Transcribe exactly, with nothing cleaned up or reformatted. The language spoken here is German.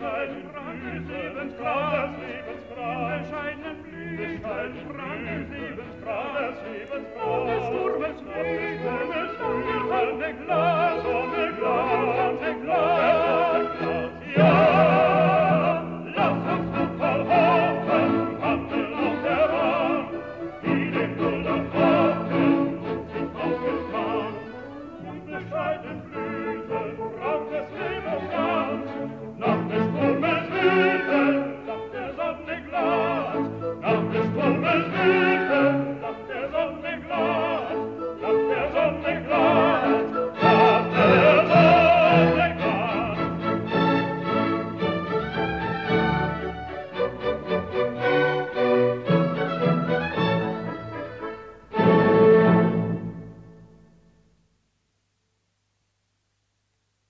bescheidenen Franken Lebensgrad des Lebensgrad, bescheidenen Blüten, Franken Lebensgrad des Lebensgrad, des Sturmes Licht, des Sturmes Licht, ohne Glas, ohne Glas.